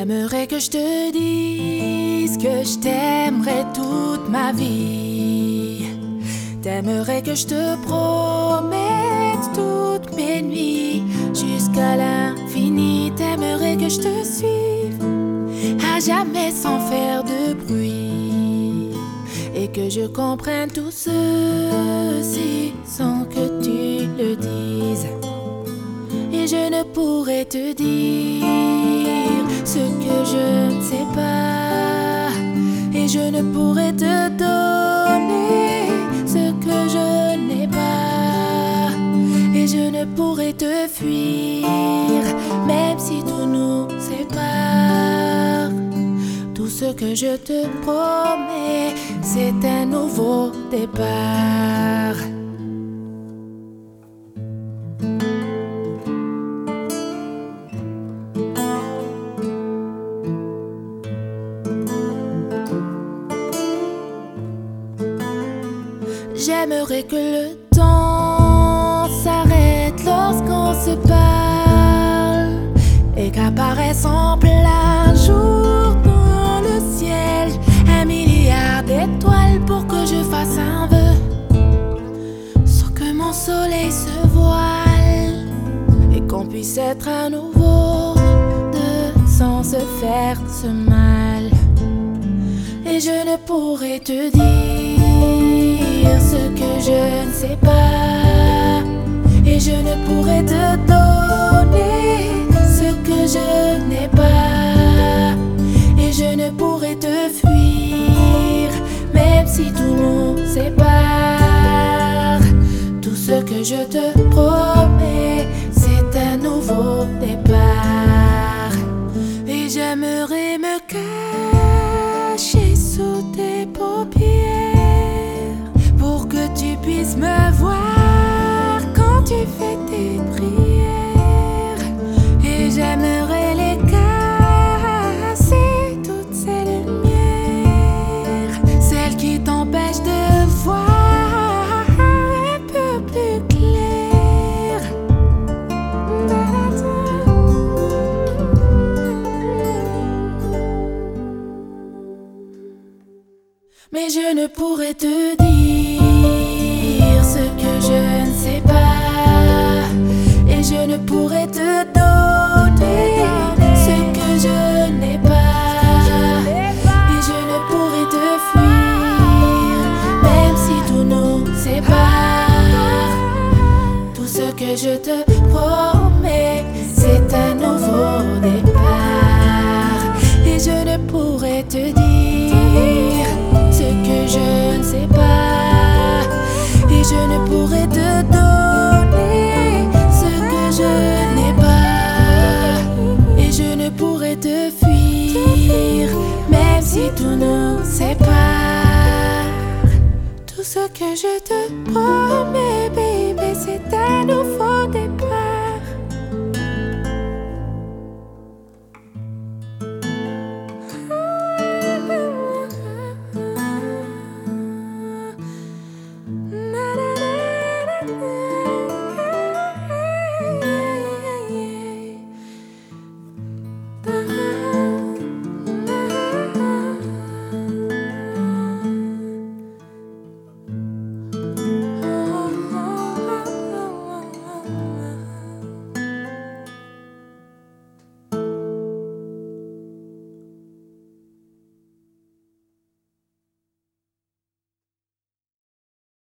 T'aimerais que je te dise que je t'aimerais toute ma vie. T'aimerais que je te promette toutes mes nuits jusqu'à l'infini. T'aimerais que je te suive à jamais sans faire de bruit, et que je comprenne tout ceci sans que tu le dises. Et je ne pourrais te dire ce que je ne sais pas, et je ne pourrais te donner ce que je n'ai pas, et je ne pourrais te fuir même si tout nous sépare. Tout ce que je te promets, c'est un nouveau départ. J'aimerais que le temps s'arrête lorsqu'on se parle, et qu'apparaisse en plein jour dans le ciel 1 milliard d'étoiles pour que je fasse un vœu, sans que mon soleil se voile, et qu'on puisse être à nouveau deux sans se faire ce mal. Et je ne pourrais te dire ce que je ne sais pas, et je ne pourrais te donner ce que je n'ai pas, et je ne pourrais te fuir même si tout nous sépare. Tout ce que je te promets, c'est un nouveau départ. Et j'aimerais me cacher sous tes paupières pour que tu puisses me voir quand tu fais tes prières. Et j'aimerais les casser, toutes ces lumières, celles qui t'empêchent de voir un peu plus clair. Mais je ne pourrais te dire ce que je ne sais pas, et je ne pourrais te donner ce que je n'ai pas, et je ne pourrais te fuir même si tout nous sépare. Tout ce que je te promets, c'est un nouveau départ. Et je ne pourrais te dire ce que je ne sais pas, et je ne pourrais te donner ce que je n'ai pas, et je ne pourrais te fuir même si tout nous sépare. Tout ce que je te promets, baby, c'est un nouveau départ.